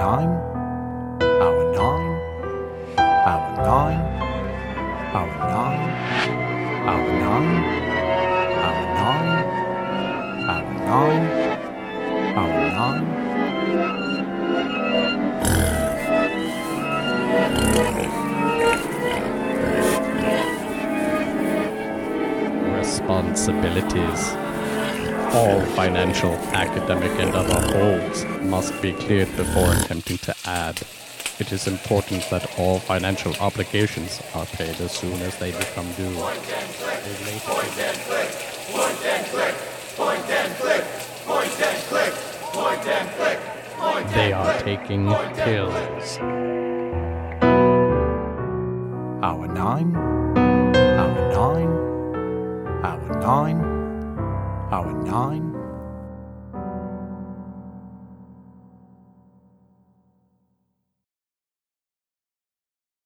nine, hour nine, hour nine, hour nine, hour nine, hour nine, hour nine, hour nine. Responsibilities. All financial, academic, and other holds must be cleared before attempting to add. It is important that all financial obligations are paid as soon as they become due. Point and click, point and click, point and click, point and click, point and click, point and click. They are taking pills. Hour nine, hour nine, hour nine, hour nine.